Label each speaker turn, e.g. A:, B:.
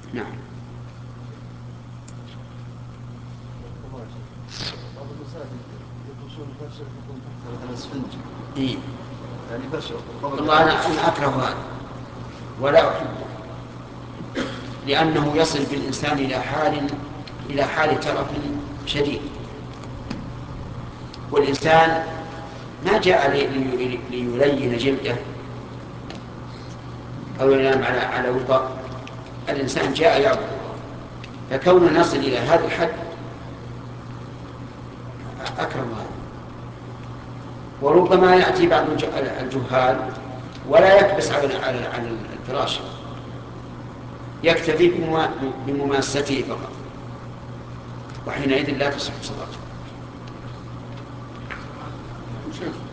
A: نعم.
B: بعض المساجد يفرشون فرشة تكون تحت مثلا اسفنج.
A: إيه؟
B: يعني فرشة.
A: والله أنا أكره هذا ولا أحبه، لأنه يصل بالإنسان إلى حال ترف شديد. والإنسان ما جاء ليلين جلده أو ينام على وطاء. الإنسان جاء يعبد الله، فكون نصل إلى هذا الحد أكره هذا. وربما يأتي بعض الجهال ولا يكبس على الفراش، يكتفي بمماسته فقط، وحينئذ لا تصح صلاته.